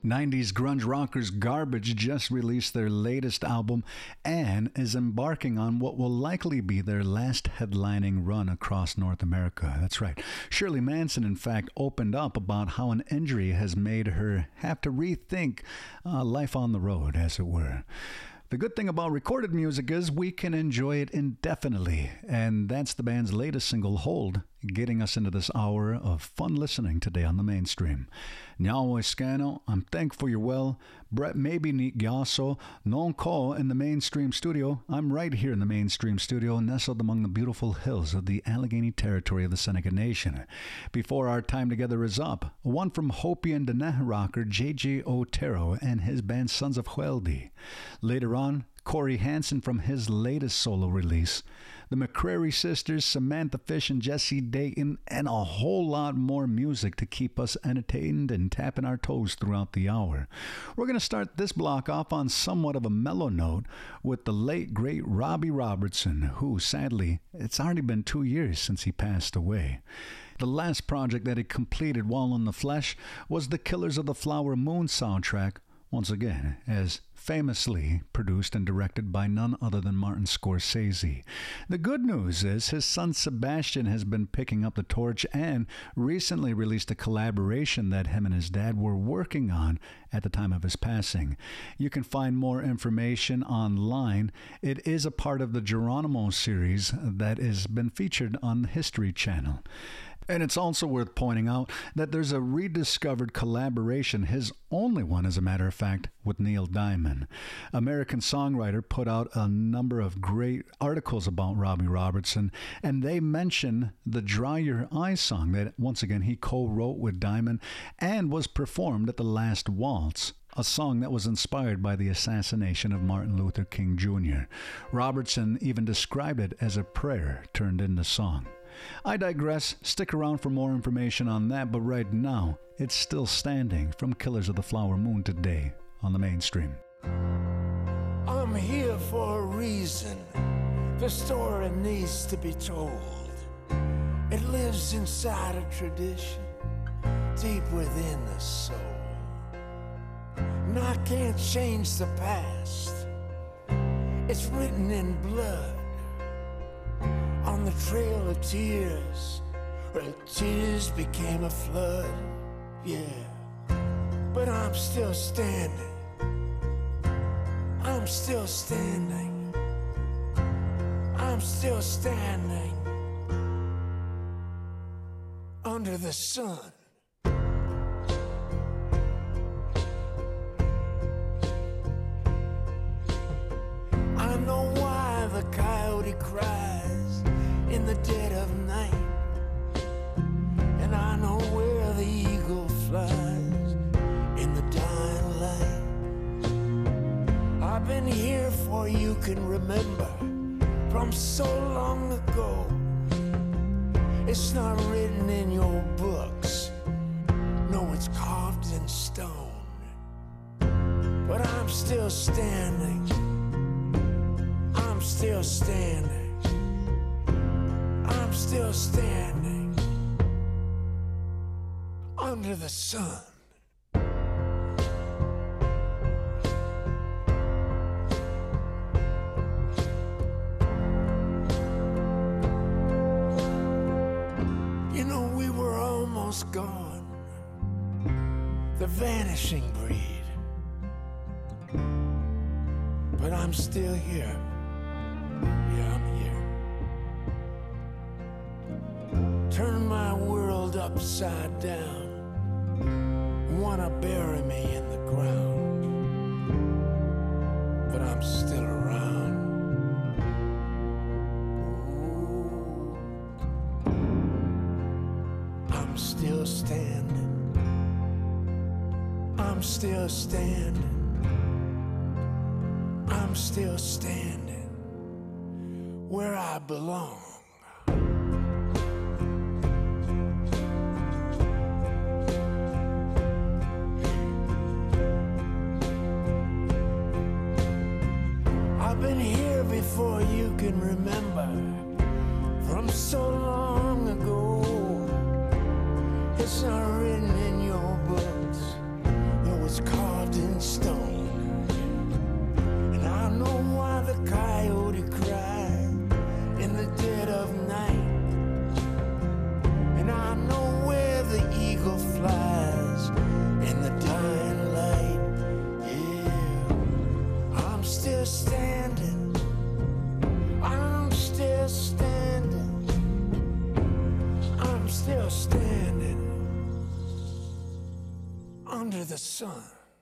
90s grunge rockers Garbage just released their latest album and is embarking on what will likely be their last headlining run across North America. That's right. Shirley Manson, in fact, opened up about how an injury has made her have to rethink life on the road, as it were. The good thing about recorded music is we can enjoy it indefinitely, and that's the band's latest single, Hold, getting us into this hour of fun listening today on the Mainstream. Nyawo Scano, I'm thankful you're well. Brett Maybe Ni Gyaso, Non Ko in the Mainstream studio. I'm right here in the Mainstream studio, nestled among the beautiful hills of the Allegheny territory of the Seneca Nation. Before our time together is up, one from Hopi and Dene rocker J.J. Otero and his band Sons of Hueldi. Later on, Corey Hansen from his latest solo release, the McCrary sisters, Samantha Fish and Jesse Dayton, and a whole lot more music to keep us entertained and tapping our toes throughout the hour. We're going to start this block off on somewhat of a mellow note with the late, great Robbie Robertson, who, sadly, it's already been 2 years since he passed away. The last project that he completed while in the flesh was the Killers of the Flower Moon soundtrack, once again, as famously produced and directed by none other than Martin Scorsese. The good news is his son Sebastian has been picking up the torch and recently released a collaboration that him and his dad were working on at the time of his passing. You can find more information online. It is a part of the Geronimo series that has been featured on the History Channel. And it's also worth pointing out that there's a rediscovered collaboration, his only one as a matter of fact, with Neil Diamond. American Songwriter put out a number of great articles about Robbie Robertson, and they mention the Dry Your Eyes song that, once again, he co-wrote with Diamond and was performed at the Last Waltz, a song that was inspired by the assassination of Martin Luther King Jr. Robertson even described it as a prayer turned into song. I digress. Stick around for more information on that, but right now, it's Still Standing from Killers of the Flower Moon today on the Mainstream. I'm here for a reason. The story needs to be told. It lives inside a tradition, deep within the soul. And I can't change the past. It's written in blood on the trail of tears, where tears became a flood. Yeah, but I'm still standing. I'm still standing. I'm still standing under the sun. I know why the coyote cries in the dead of night, and I know where the eagle flies in the dying light. I've been here for you can remember from so long ago. It's not written in your books, no, it's carved in stone. But I'm still standing. I'm still standing. I'm still standing under the sun. You know, we were almost gone, the vanishing breed, but I'm still here. Yeah, I'm here. Turn my world upside down. Wanna bury me in the ground, but I'm still around. Ooh. I'm still standing. I'm still standing. I'm still standing where I belong. I've been here before you can remember, from so long ago. It's not written in your books, though it's called sun.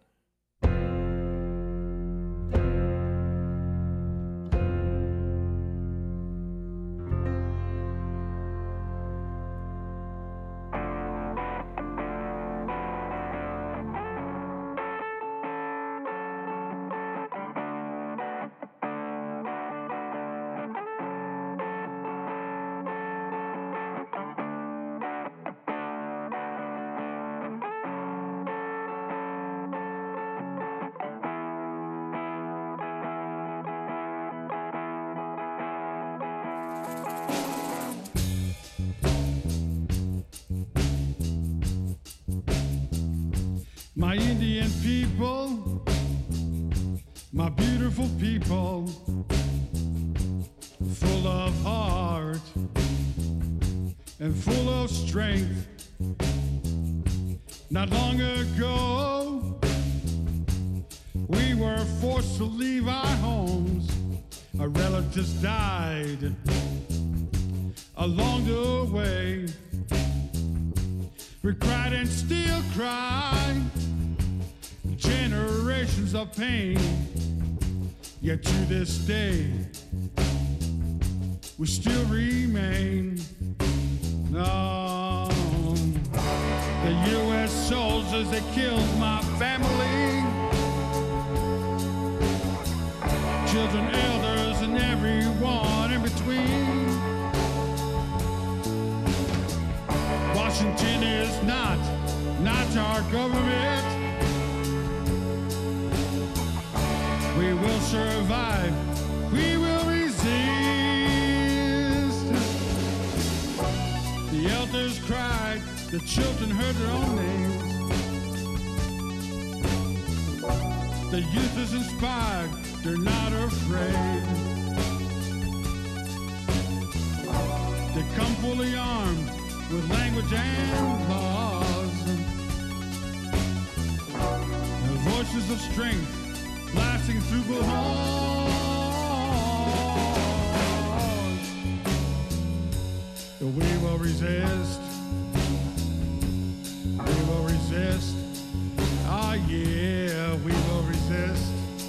My Indian people, my beautiful people, full of heart and full of strength. Not long ago, we were forced to leave our homes. Our relatives died along the way. We cried and still cry, generations of pain. Yet to this day, we still remain. Oh, the U.S. soldiers, they killed my family. Children, elders, and everyone in between. Washington is not our government. We will survive. We will resist. The elders cried. The children heard their own names. The youth is inspired. They're not afraid. They come fully armed with language and laws. The voices of strength blasting through the halls. We will resist. We will resist. Ah, yeah, we will resist.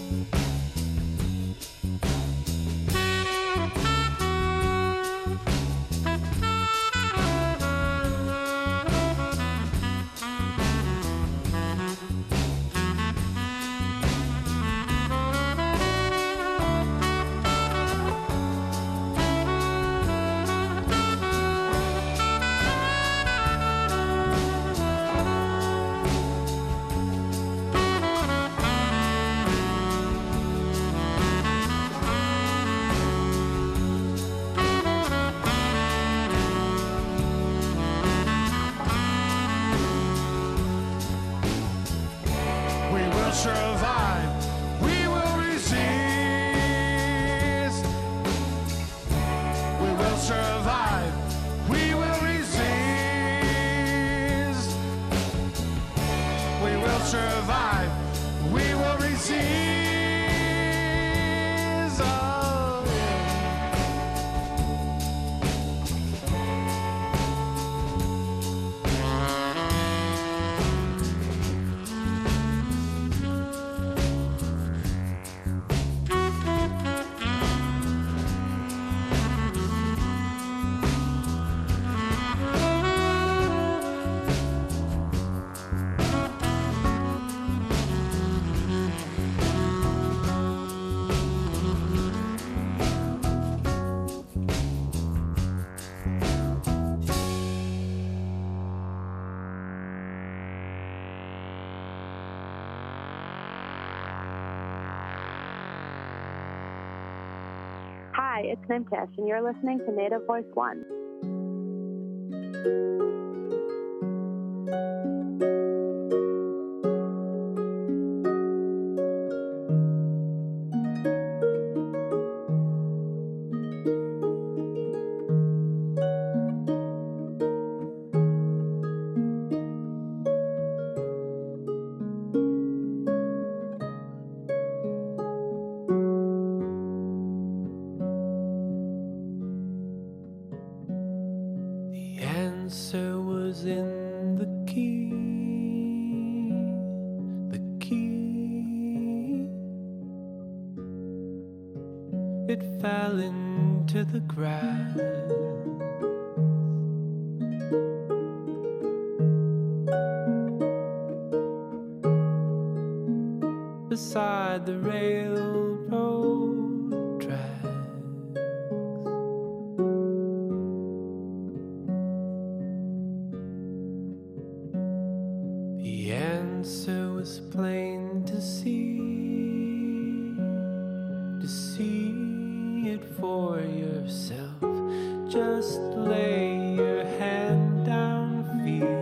Survive. We will resist. We will survive. We will resist. We will survive. We will resist. Oh, Hi, it's Nimkesh, and you're listening to Native Voice One. fell into the grass. Beside the railroad tracks, the answer was plain to see it for yourself. Just lay your hand down, feel.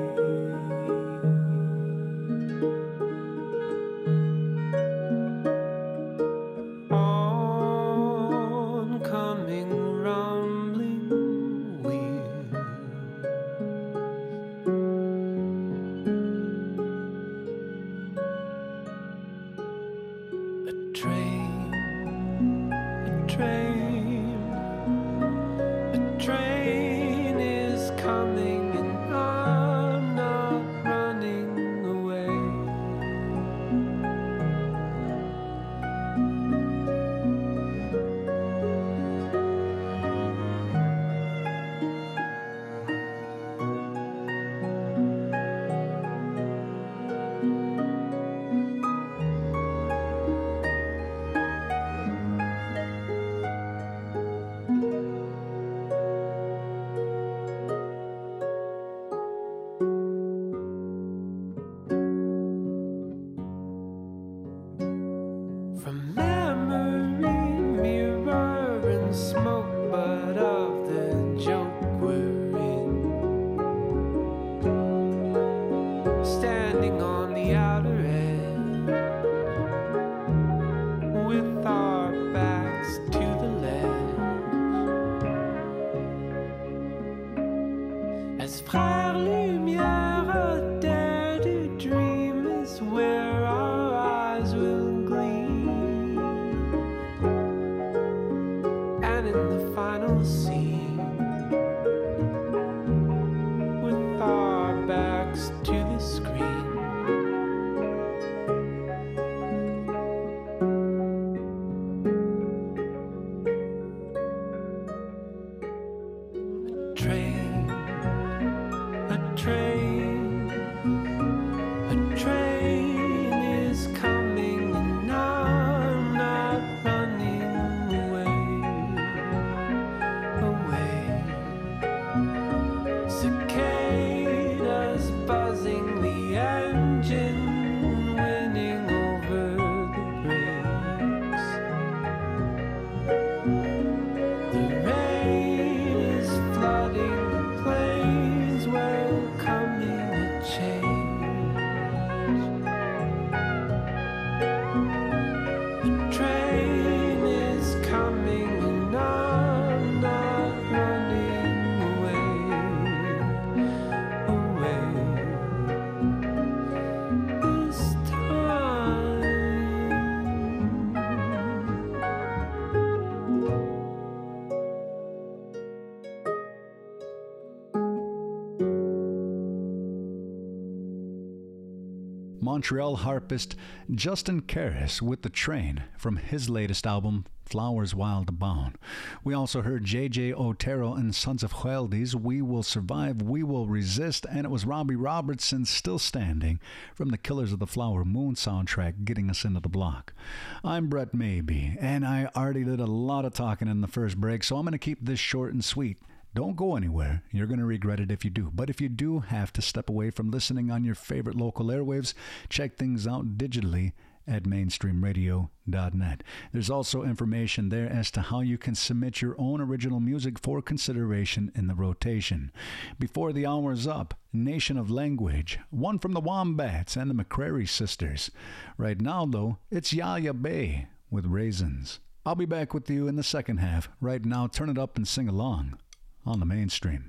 Montreal harpist Justin Karras with The Train from his latest album, Flowers Wild Abound. We also heard J.J. Otero and Sons of Hueldes, We Will Survive, We Will Resist, and it was Robbie Robertson, Still Standing, from the Killers of the Flower Moon soundtrack, getting us into the block. I'm Brett Maybe, and I already did a lot of talking in the first break, so I'm going to keep this short and sweet. Don't go anywhere. You're going to regret it if you do. But if you do have to step away from listening on your favorite local airwaves, check things out digitally at mainstreamradio.net. There's also information there as to how you can submit your own original music for consideration in the rotation. Before the hour is up, Nation of Language, one from the Wombats and the McCrary Sisters. Right now, though, it's Yaya Bay with Raisins. I'll be back with you in the second half. Right now, turn it up and sing along on the Mainstream.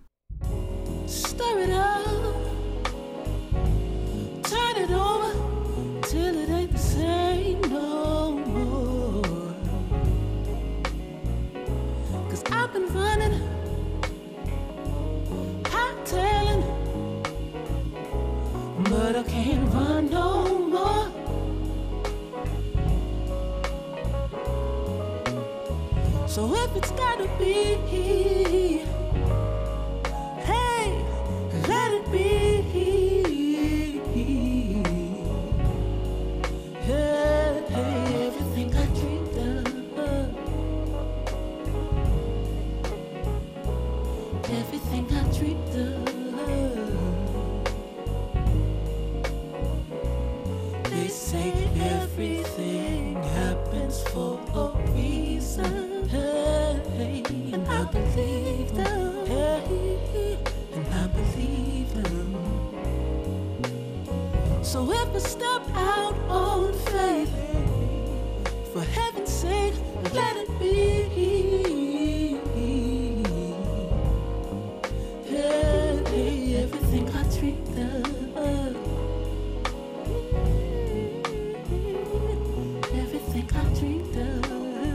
Stir it up, turn it over till it ain't the same no more. 'Cause I've been running, hightailing, but I can't run no more. So if it's gotta be, hey, let it be. Hey, hey, everything I dreamed of, everything I dreamed of. They say everything happens for a reason. Hey, and I believe them. Hey, and I believe them. So if I step out on faith, for heaven's sake, let it be. Hey, everything I dreamed of. Everything I dreamed of.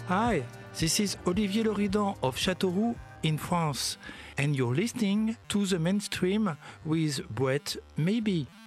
Hi, this is Olivier Loridan of Châteauroux in France, and you're listening to The Mainstream with Brett Maybe.